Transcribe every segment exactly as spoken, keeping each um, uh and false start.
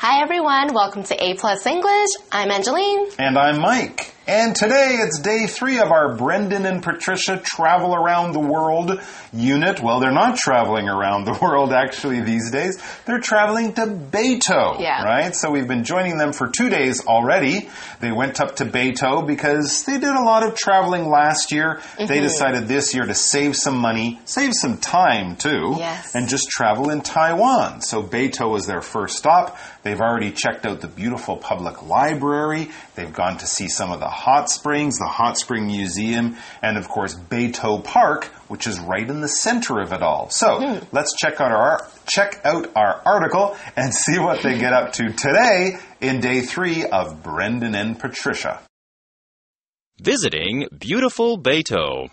Hi everyone, welcome to A Plus English. I'm Angeline. And I'm Mike. And today it's day three of our Brendan and Patricia Travel Around the World unit. Well, they're not traveling around the world actually these days. They're traveling to Beito, yeah. right? So we've been joining them for two days already. They went up to Beito because they did a lot of traveling last year. Mm-hmm. They decided this year to save some money, save some time too, yes. and just travel in Taiwan. So Beito was their first stop. They've already checked out the beautiful public library. They've gone to see some of the hot springs, the Hot Spring Museum, and of course Beito Park, which is right in the center of it all. So mm-hmm. let's check out our check out our article and see what they get up to today in day three of Brendan and Patricia. Visiting beautiful Beito.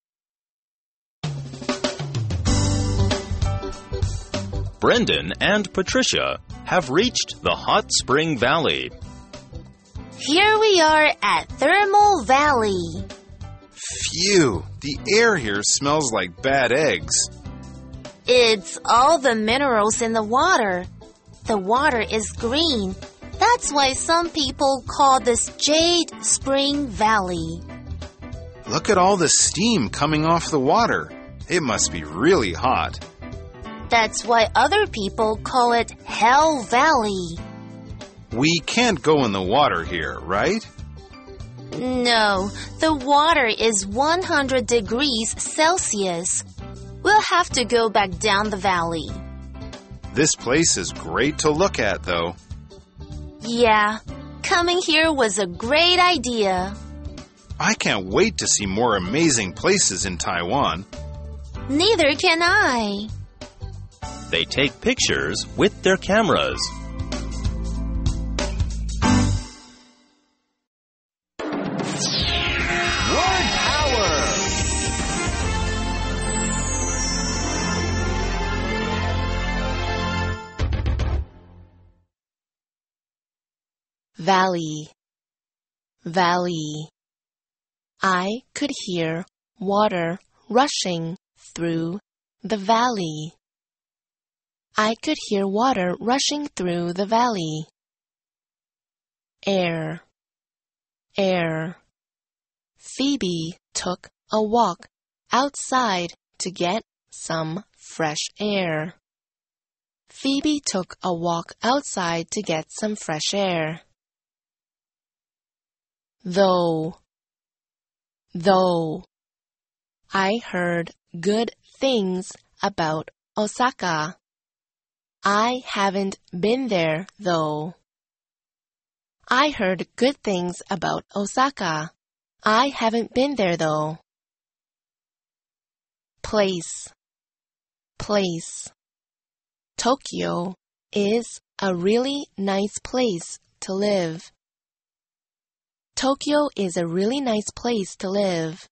Brendan and Patricia have reached the Hot Spring Valley. Here we are at Thermal Valley. Phew, the air here smells like bad eggs. It's all the minerals in the water. The water is green. That's why some people call this Jade Spring Valley. Look at all the steam coming off the water. It must be really hot. That's why other people call it Hell Valley. We can't go in the water here, right? No, the water is one hundred degrees Celsius. We'll have to go back down the valley. This place is great to look at, though. Yeah, coming here was a great idea. I can't wait to see more amazing places in Taiwan. Neither can I. They take pictures with their cameras. Valley, valley. I could hear water rushing through the valley. I could hear water rushing through the valley. Air, air. Phoebe took a walk outside to get some fresh air. Phoebe took a walk outside to get some fresh air. Though, though, I heard good things about Osaka. I haven't been there, though. I heard good things about Osaka. I haven't been there, though. Place, place. Tokyo is a really nice place to live. Tokyo is a really nice place to live.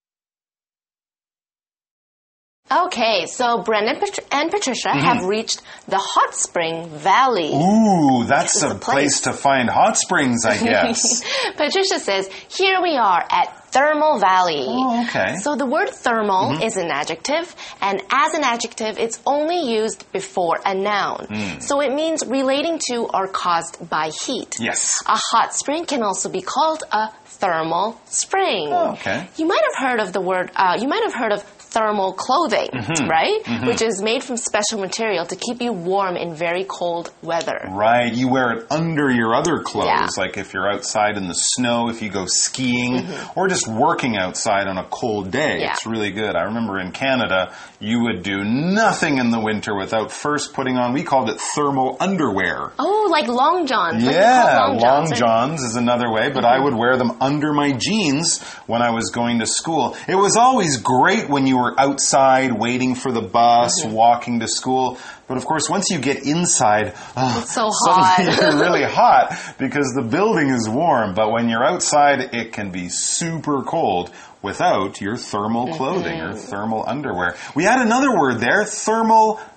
Okay, so Brendan and Patricia mm-hmm. have reached the Hot Spring Valley. Ooh, that's a place. place to find hot springs, I guess. Patricia says, here we are at Thermal Valley. Oh, okay. So the word thermal mm-hmm. is an adjective, and as an adjective, it's only used before a noun. Mm. So it means relating to or caused by heat. Yes. A hot spring can also be called a thermal spring. Oh, okay. You might have heard of the word, uh, you might have heard of thermal clothing, mm-hmm. right? Mm-hmm. Which is made from special material to keep you warm in very cold weather. Right. You wear it under your other clothes, yeah. like if you're outside in the snow, if you go skiing, mm-hmm. or just working outside on a cold day. Yeah. It's really good. I remember in Canada, you would do nothing in the winter without first putting on, we called it thermal underwear. Oh, like long johns. Yeah, long johns, long johns is another way, but mm-hmm. I would wear them under my jeans when I was going to school. It was always great when you were outside waiting for the bus, mm-hmm. walking to school. But of course, once you get inside, oh, it's so hot. Suddenly you're really hot because the building is warm. But when you're outside, it can be super cold without your thermal clothing mm-hmm. or thermal underwear. We had another word there, thermal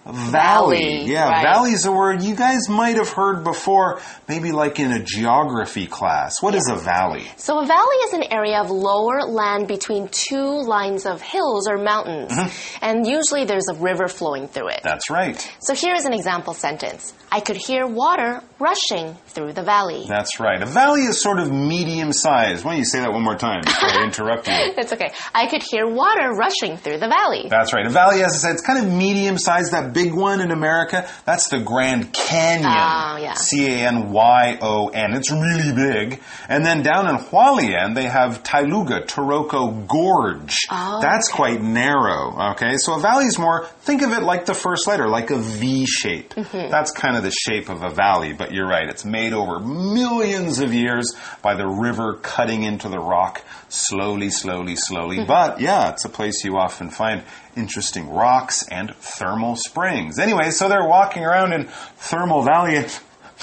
valley. Valley, Yeah, right. valley is a word you guys might have heard before, maybe like in a geography class. What is a valley? So a valley is an area of lower land between two lines of hills or mountains. Mm-hmm. And usually there's a river flowing through it. That's right. So here is an example sentence. I could hear water rushing through the valley. That's right. A valley is sort of medium sized. Why don't you say that one more time before I interrupt you? It's okay. I could hear water rushing through the valley. That's right. A valley, as I said, it's kind of medium sized. That big one in America, that's the Grand Canyon. Oh, yeah. C A N Y O N. It's really big. And then down in Hualien, they have Tailuga, Taroko Gorge. Oh, that's okay. quite narrow. Okay, so a valley is more, think of it like the first letter, like a V shape. Mm-hmm. That's kind of the shape of a valley, but you're right. It's made over millions of years by the river cutting into the rock slowly, slowly, slowly. Mm-hmm. But yeah, it's a place you often find interesting rocks and thermal springs. Anyway, so they're walking around in Thermal Valley and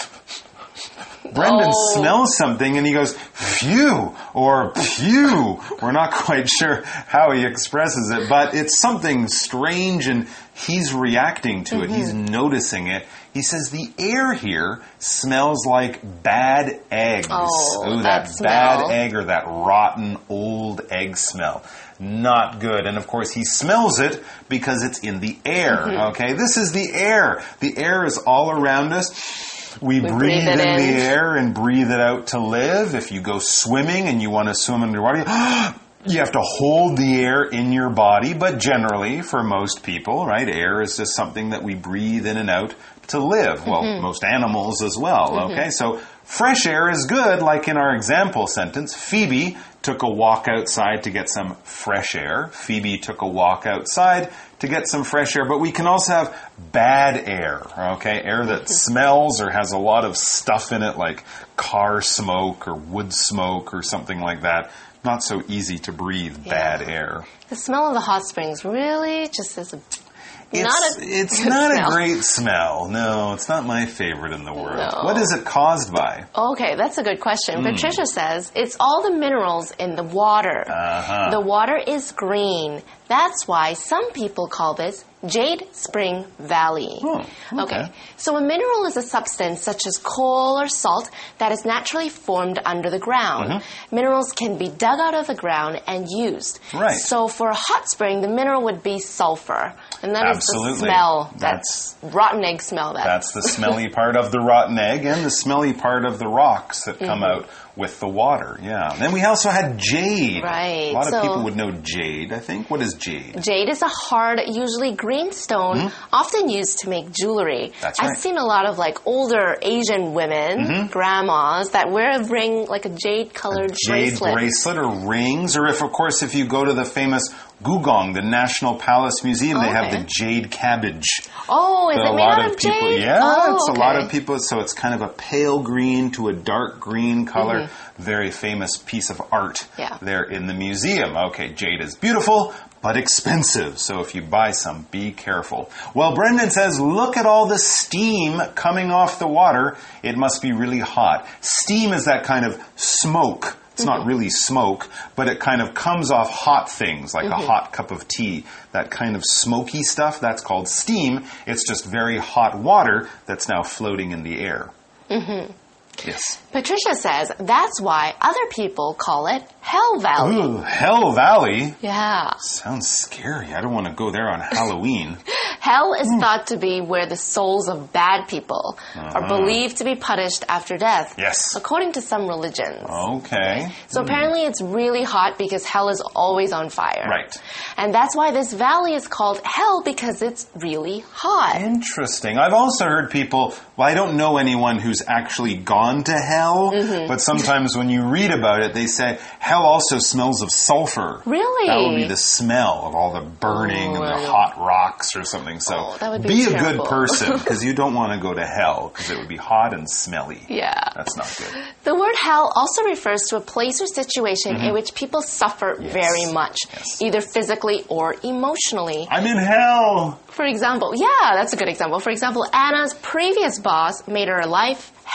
Brendan Oh. smells something and he goes, phew, or pew. We're not quite sure how he expresses it, but it's something strange and he's reacting to it. He's noticing it. He says the air here smells like bad eggs. Oh, Ooh, that that smell. bad egg or that rotten old egg smell. Not good. And of course he smells it because it's in the air. Mm-hmm. Okay, this is the air. The air is all around us. We, We breathe, breathe in, it in. the air and breathe it out to live. If you go swimming and you want to swim underwater, you have to hold the air in your body. But generally, for most people, right, air is just something that we breathe in and out to live. Well, Mm-hmm. most animals as well, okay? So fresh air is good, like in our example sentence. Phoebe took a walk outside to get some fresh air. Phoebe took a walk outside to get some fresh air, but we can also have bad air, okay? Air that smells or has a lot of stuff in it, like car smoke or wood smoke or something like that. Not so easy to breathe bad air. The smell of the hot springs really just is a, It's not a it's good not smell. a great smell. No, it's not my favorite in the world. No. What is it caused by? Okay, that's a good question. Hmm. Patricia says it's all the minerals in the water. Uh-huh. The water is green. That's why some people call this Jade Spring Valley. Oh, okay. So a mineral is a substance such as coal or salt that is naturally formed under the ground. Mm-hmm. Minerals can be dug out of the ground and used. Right. So for a hot spring, the mineral would be sulfur. And that is Absolutely. the smell. That's- That's rotten egg smell. That. That's the smelly part of the rotten egg and the smelly part of the rocks that come Mm-hmm. out with the water. Yeah. Then we also had jade. Right, A lot so- of people would know jade, I think. What is jade? Jade is a hard, usually green stone, often used to make jewelry. Mm-hmm. That's right. I've seen a lot of like older Asian women, Mm-hmm. grandmas, that wear a ring, like a jade-colored Jade bracelet. bracelet or rings, or if, of course, if you go to the famous Gugong, the National Palace Museum, they have Okay. the jade cabbage. Oh, is that it a made lot out of of people, jade? yeah, oh, it's okay. a lot of people. So it's kind of a pale green to a dark green color. Mm-hmm. Very famous piece of art Yeah. there in the museum. Okay, jade is beautiful, but expensive. So if you buy some, be careful. Well, Brendan says, look at all the steam coming off the water. It must be really hot. Steam is that kind of smoke. It's not really smoke, but it kind of comes off hot things, like a hot cup of tea. That kind of smoky stuff, that's called steam. It's just very hot water that's now floating in the air. Mm-hmm. Yes. Patricia says that's why other people call it Hell Valley. Ooh, Hell Valley. Yeah. Sounds scary. I don't want to go there on Halloween. Hell is thought to be where the souls of bad people are believed to be punished after death. Yes. According to some religions. Okay. So apparently it's really hot because hell is always on fire. Right. And that's why this valley is called hell, because it's really hot. Interesting. I've also heard people, well, I don't know anyone who's actually gone to hell, Mm-hmm. but sometimes when you read about it, they say hell also smells of sulfur. Really? That would be the smell of all the burning Oh, and I the know. hot rocks or something. So Oh, that would be a terrible. good person, because you don't want to go to hell, because it would be hot and smelly. Yeah. That's not good. The word hell also refers to a place or situation in which people suffer very much, Yes. either physically or emotionally. I'm in hell. For example, yeah, that's a good example. For example, Anna's previous boss made her life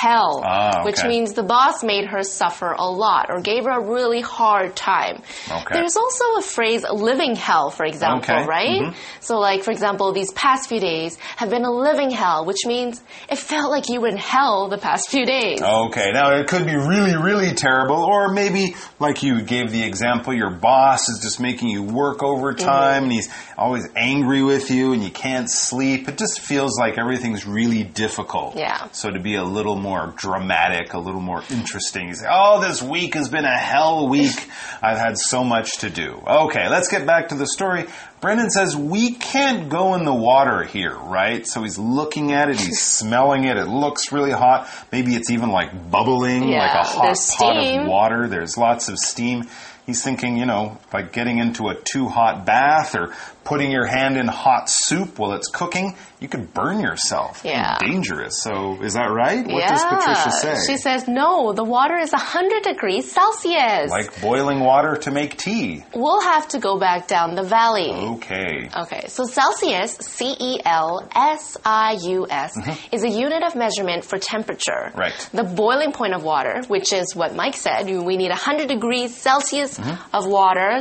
hell, ah, okay. which means the boss made her suffer a lot or gave her a really hard time. Okay. There's also a phrase living hell, for example, okay. right? Mm-hmm. So like, for example, these past few days have been a living hell, which means it felt like you were in hell the past few days. Okay, now it could be really, really terrible, or maybe, like you gave the example, your boss is just making you work overtime, mm-hmm. and he's always angry with you, and you can't sleep. It just feels like everything's really difficult. Yeah. So to be a little more dramatic, a little more interesting, you say, oh, this week has been a hell week. I've had so much to do. Okay, let's get back to the story. Brendan says, we can't go in the water here, right? So he's looking at it, he's smelling it, it looks really hot. Maybe it's even like bubbling, yeah, like a hot pot steam. of water. There's lots of steam. He's thinking, you know, like getting into a too hot bath or putting your hand in hot soup while it's cooking, you could burn yourself. Yeah. Dangerous. So is that right? What yeah. does Patricia say? She says, no, the water is one hundred degrees Celsius. Like boiling water to make tea. We'll have to go back down the valley. Okay. Okay, so Celsius, C E L S I U S, mm-hmm. is a unit of measurement for temperature. Right. The boiling point of water, which is what Mike said, we need one hundred degrees Celsius mm-hmm. of water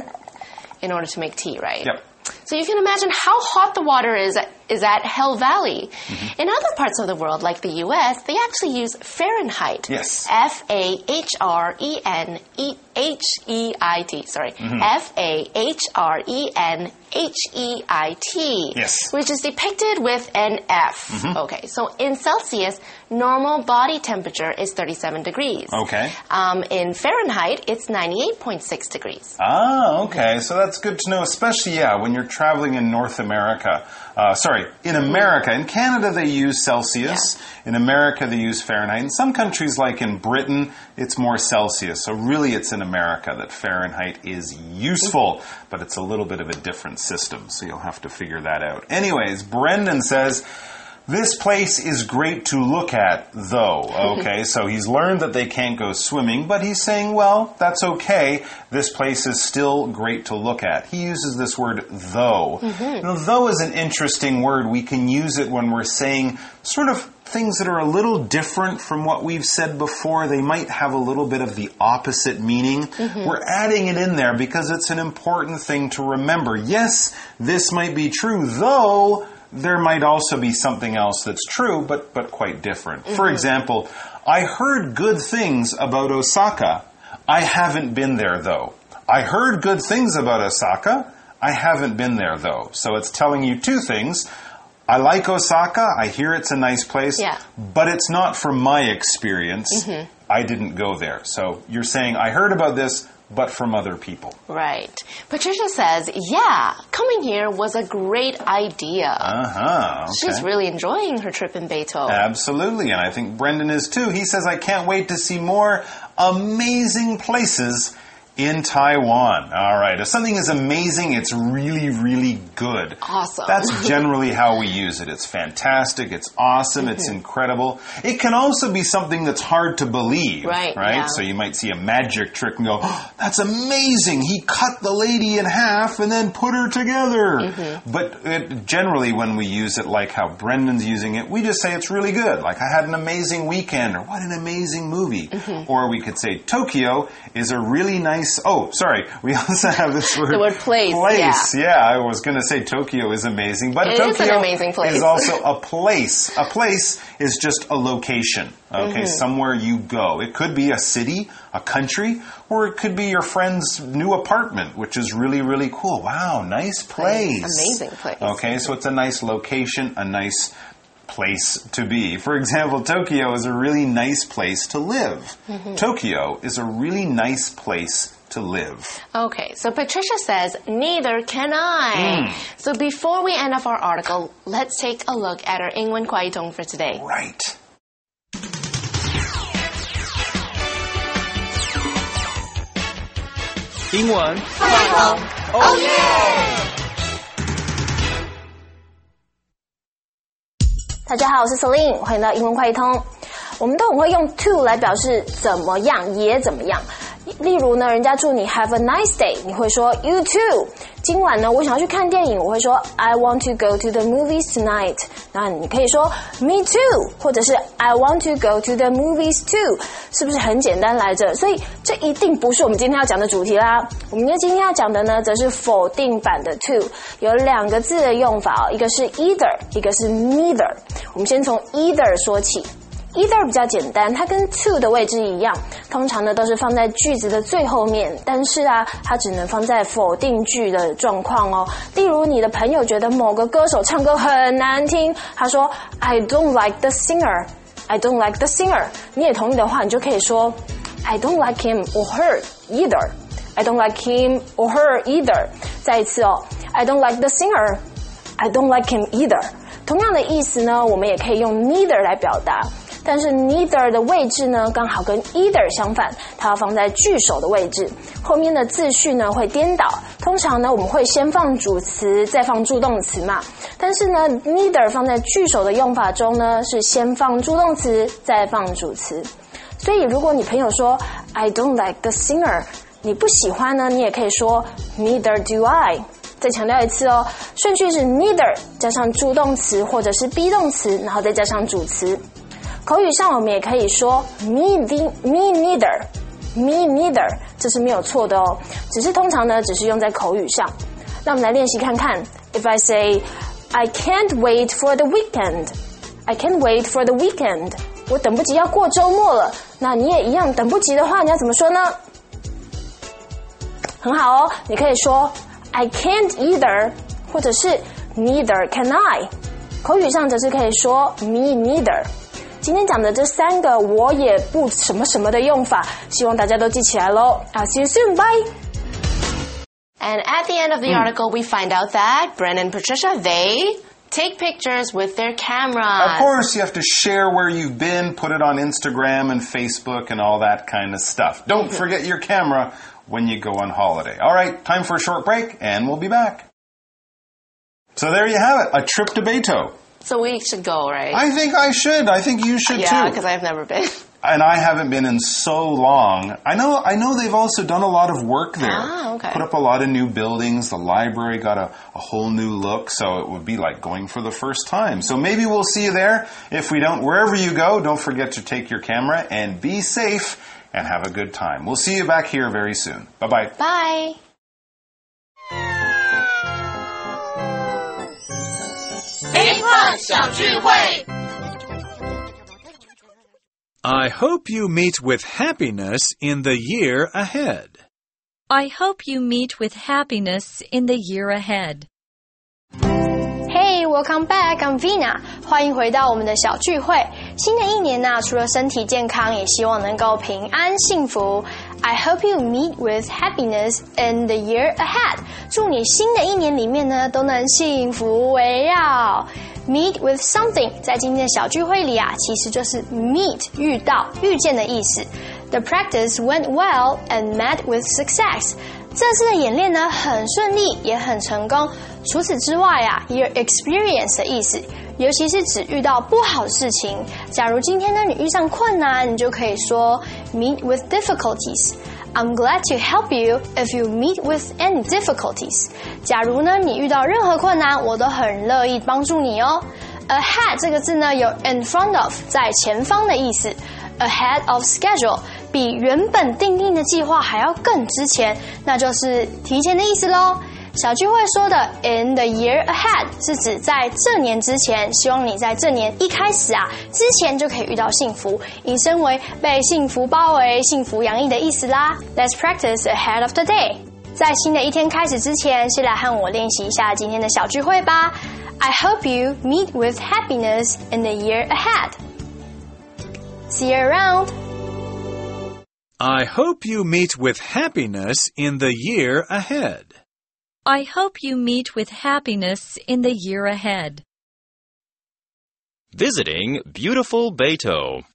in order to make tea, right? Yep. So you can imagine how hot the water is at, is at Hell Valley. Mm-hmm. In other parts of the world, like the U S, they actually use Fahrenheit. Yes. F A H R E N H E I T. Sorry. Mm-hmm. F A H R E N H E I T. Yes. Which is depicted with an F. Mm-hmm. Okay, so in Celsius, normal body temperature is thirty-seven degrees. Okay. Um, in Fahrenheit, it's ninety-eight point six degrees. Ah, okay. So that's good to know, especially, yeah, when you're traveling in North America. Uh, sorry, in America. In Canada, they use Celsius. Yeah. In America, they use Fahrenheit. In some countries, like in Britain, it's more Celsius. So really, it's in America that Fahrenheit is useful, mm-hmm. but it's a little bit of a different system, so you'll have to figure that out. Anyways, Brendan says, this place is great to look at, though. Okay, so he's learned that they can't go swimming, but he's saying, well, that's okay. This place is still great to look at. He uses this word, though. Mm-hmm. Now, though is an interesting word. We can use it when we're saying sort of things that are a little different from what we've said before. They might have a little bit of the opposite meaning. Mm-hmm. We're adding it in there because it's an important thing to remember. Yes, this might be true, though there might also be something else that's true, but, but quite different. Mm-hmm. For example, I heard good things about Osaka. I haven't been there, though. I heard good things about Osaka. I haven't been there, though. So it's telling you two things. I like Osaka. I hear it's a nice place. Yeah. But it's not from my experience. Mm-hmm. I didn't go there. So you're saying, I heard about this, but from other people. Right. Patricia says, yeah, coming here was a great idea. Uh-huh. Okay. She's really enjoying her trip in Beito. Absolutely, and I think Brendan is too. He says, I can't wait to see more amazing places in Taiwan. All right. If something is amazing, it's really, really good. Awesome. That's generally how we use it. It's fantastic. It's awesome. Mm-hmm. It's incredible. It can also be something that's hard to believe. Right. Right? Yeah. So you might see a magic trick and go, oh, that's amazing. He cut the lady in half and then put her together. Mm-hmm. But it, generally when we use it like how Brendan's using it, we just say it's really good. Like, I had an amazing weekend, or what an amazing movie. Mm-hmm. Or we could say Tokyo is a really nice Oh, sorry. We also have this word. The word place. Place. Yeah. yeah, I was going to say Tokyo is amazing, but it Tokyo is an amazing place. is also a place. A place is just a location. Okay, mm-hmm. somewhere you go. It could be a city, a country, or it could be your friend's new apartment, which is really, really cool. Wow, nice place. Amazing place. Okay, so it's a nice location, a nice place to be. For example, Tokyo is a really nice place to live. Mm-hmm. Tokyo is a really nice place to live. Okay, so Patricia says, neither can I. Mm. So before we end off our article, let's take a look at our 英文快通 for today. Right. 英文快通 Oh yeah！ 大家好，我是 Celine， 欢迎到英文快通。我们都很会用 to 来表示怎么样也怎么样。 例如呢，人家祝你 Have a nice day， 你会说 You too。今晚呢，我想要去看电影，我会说 I want to go to the movies tonight。那你可以说 Me too， 或者是 I want to go to the movies too， 是不是很简单来着？所以这一定不是我们今天要讲的主题啦。我们今天要讲的呢，则是否定版的 to， 有两个字的用法哦，一个是 either， 一个是 neither。我们先从 either 说起。Either 比较简单，它跟 to 的位置一样，通常呢都是放在句子的最后面，但是啊，它只能放在否定句的状况哦。例如，你的朋友觉得某个歌手唱歌很难听，他说 I don't like the singer， I don't like the singer。你也同意的话，你就可以说 I don't like him or her either， I don't like him or her either。再一次哦 I don't like the singer， I don't like him either。同样的意思呢，我们也可以用 neither 来表达。但是 neither 的位置呢，刚好跟 either 相反，它要放在句首的位置，后面的字序呢会颠倒。通常呢，我们会先放主词，再放助动词嘛。但是呢 ，neither 放在句首的用法中呢，是先放助动词，再放主词。所以，如果你朋友说 I don't like the singer， 你不喜欢呢，你也可以说 neither do I。再强调一次哦，顺序是 neither 加上助动词或者是 be 动词，然后再加上主词。口语上我们也可以说 me, me neither, me neither， 这是没有错的哦，只是通常呢只是用在口语上。那我们来练习看看。If I say I can't wait for the weekend, I can't wait for the weekend， 我等不及要过周末了。那你也一样等不及的话，你要怎么说呢？很好哦，你可以说 I can't either， 或者是 neither can I。口语上则是可以说 me neither。今天讲的这三个我也不什么什么的用法，希望大家都记起来咯。I'll see you soon, bye! And at the end of the mm. article, we find out that Brendan and Patricia, they take pictures with their cameras. Of course, you have to share where you've been, put it on Instagram and Facebook and all that kind of stuff. Don't mm-hmm. forget your camera when you go on holiday. All right, time for a short break, and we'll be back. So there you have it, a trip to Beito. So we should go, right? I think I should. I think you should yeah, too. Yeah, because I've never been. And I haven't been in so long. I know I know they've also done a lot of work there. Ah, okay. Put up a lot of new buildings. The library got a, a whole new look, so it would be like going for the first time. So maybe we'll see you there. If we don't, wherever you go, don't forget to take your camera and be safe and have a good time. We'll see you back here very soon. Bye-bye. Bye. I hope you meet with happiness in the year ahead. I hope you meet with happiness in the year ahead. Hey, welcome back. I'm Vina. 欢迎回到我们的小聚会。新的一年呢、啊，除了身体健康，也希望能够平安幸福。I hope you meet with happiness in the year ahead. 祝你新的一年里面呢，都能幸福围绕。Meet with something 在今天的小聚会里啊，其实就是 meet 遇到、遇见的意思。The practice went well and met with success. 这次的演练呢，很顺利，也很成功。除此之外啊，也有 experience 的意思，尤其是指遇到不好的事情。假如今天呢，你遇上困难，你就可以说 meet with difficulties。I'm glad to help you if you meet with any difficulties. 假如呢，你遇到任何困难，我都很乐意帮助你哦。Ahead 这个字呢，有 in front of 在前方的意思。Ahead of schedule 比原本订定的计划还要更之前，那就是提前的意思咯。小聚会说的 in the year ahead 是指在这年之前，希望你在这年一开始啊之前就可以遇到幸福，引申为被幸福包围、幸福洋溢的意思啦。Let's practice ahead of the day。在新的一天开始之前，先来和我练习一下今天的小聚会吧。I hope you meet with happiness in the year ahead. See you around. I hope you meet with happiness in the year ahead. I hope you meet with happiness in the year ahead. Visiting beautiful Beito.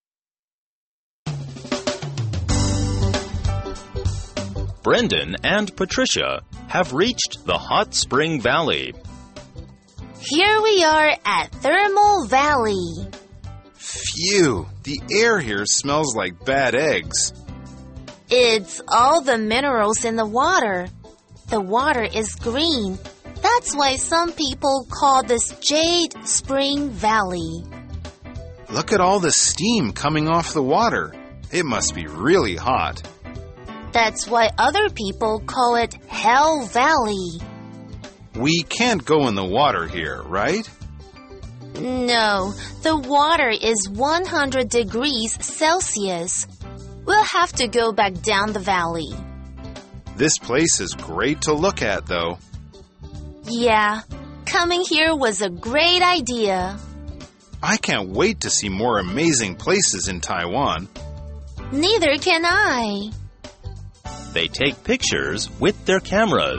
Brendan and Patricia have reached the hot spring valley. Here we are at Thermal Valley. Phew, the air here smells like bad eggs. It's all the minerals in the water. The water is green. That's why some people call this Jade Spring Valley. Look at all the steam coming off the water. It must be really hot. That's why other people call it Hell Valley. We can't go in the water here, right? No, the water is one hundred degrees Celsius. We'll have to go back down the valley. This place is great to look at, though. Yeah, coming here was a great idea. I can't wait to see more amazing places in Taiwan. Neither can I. They take pictures with their cameras.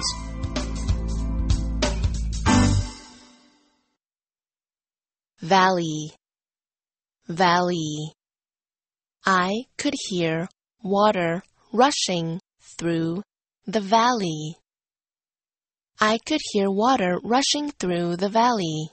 Valley, valley. I could hear water rushing through the valley. I could hear water rushing through the valley.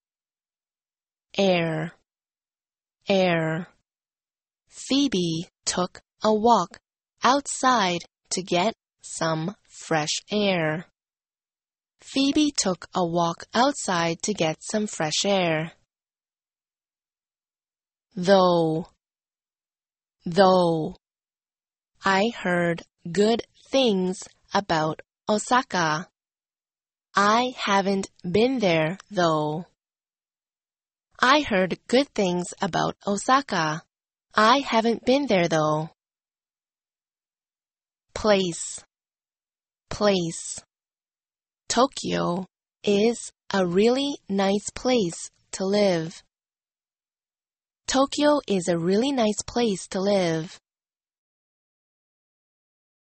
Air, air. Phoebe took a walk outside to get some fresh air. Phoebe took a walk outside to get some fresh air. Though, though. I heard good things about Osaka. I haven't been there, though. I heard good things about Osaka. I haven't been there, though. Place, place. Tokyo is a really nice place to live. Tokyo is a really nice place to live.